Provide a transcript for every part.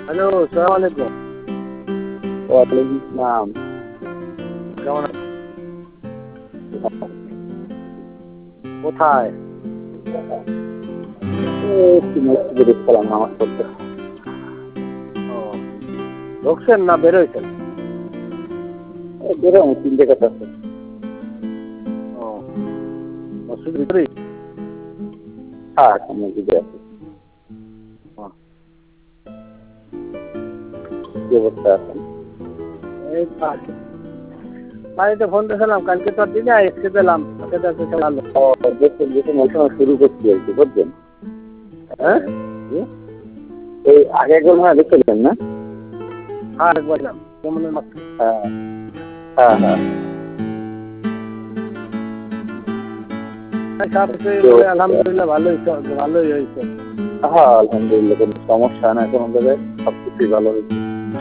Hello, সালাম আলাইকুম। ওয়ালাইকুম আসসালাম। কেমন আছেন? কোথায়? এই একটু মসজিদে গেছিলাম নামাজ পড়তে। ও, ঢুকছেন না বের হইছেন? বেরোম 3 টাকা আছে। ও, মসজিদের ভিতরেই? হ্যাঁ, মসজিদে আছে। ও, কি অবস্থা এখন? এই তো আছি। বাড়িতে ফোন দিয়েছিলাম, কালকে তো আর দিনে আজকে দিলাম। আজকে তো আজকে ভালো। দেখুন ওই সময় শুরু করছি আর কি, বুঝছেন? হ্যাঁ? জি? এই আগে একবার মনে হয় দেখছিলেন না? হ্যাঁ, একবার দিলাম। কেমনের মাত্র? হ্যাঁ, হ্যাঁ, হ্যাঁ। আলহামদুলিল্লাহ ভালোই হয়েছে। হ্যাঁ, আলহামদুলিল্লাহ কোনো সমস্যা না কোনো জায়গায়, সবকিছুই ভালো হয়েছে।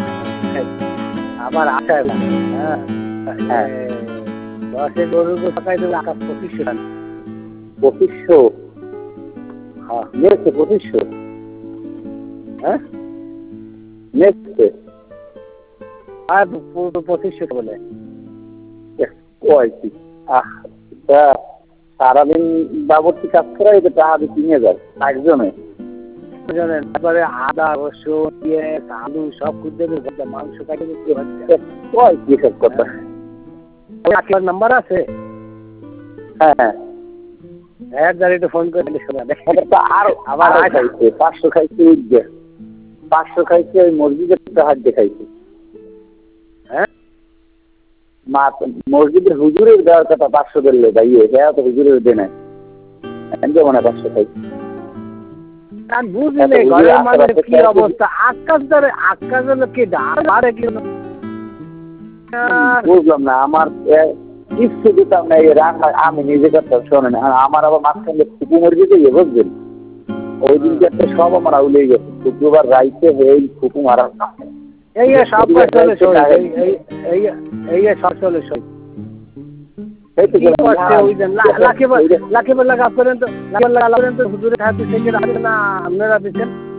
আবার আশায় না। হ্যাঁ, হ্যাঁ। 10 গরুর টাকায় দেবে আকাশ 25 টাকা। 2500 হ্যাঁ, নেছে 2500 হ্যাঁ? নেছে আর 2500 বলে। কয় কি? এটা সারাদিন বাবরচি কাজ করা, এটা টাকা দিয়ে 3000 একজনে। জানেন, তারপরে আদা রসুন পেঁয়াজ আলু সব খুঁজে দেবে, মাংস কাটে দিতে হচ্ছে। কয় কি সব কথা? আপনার নাম্বার আছে? হ্যাঁ, এক গাড়িতে ফোন করে দিলে শোনা দেয়। এটা তো আরো আবার আরো খাইছে 500 খাইছে, 500 খাইছে ওই মসজিদের হাত দেখাইছে। হ্যাঁ, মসজিদের হুজুরের দেওয়ার কথা 500 দিলে ভাইয়ে, হ্যাঁ তো হুজুরের দে নাই মনে 500 খাইছে। আর বুঝলে ঘরের মাঝে কি অবস্থা, আকাশ হলো কি ডারে কি বুঝলাম না, আমার কিচ্ছু দিতাম না, এই রান্না আমি নিজে করতাম। শোনেন, আর আমার আবার মাঝখানে ফুপু মসজিদে গিয়ে বুঝলেন, ওই দিনকে একটা সব আমার আউলেই গেছে। শুক্রবার রাইতে এই ফুপু মারা এই সব চলে এই সব চলে সই কি করছে ওই দিন লাখিবার লাগা করেন তো হুজুরে খাতে থেকে না আপনারা দিচ্ছেন।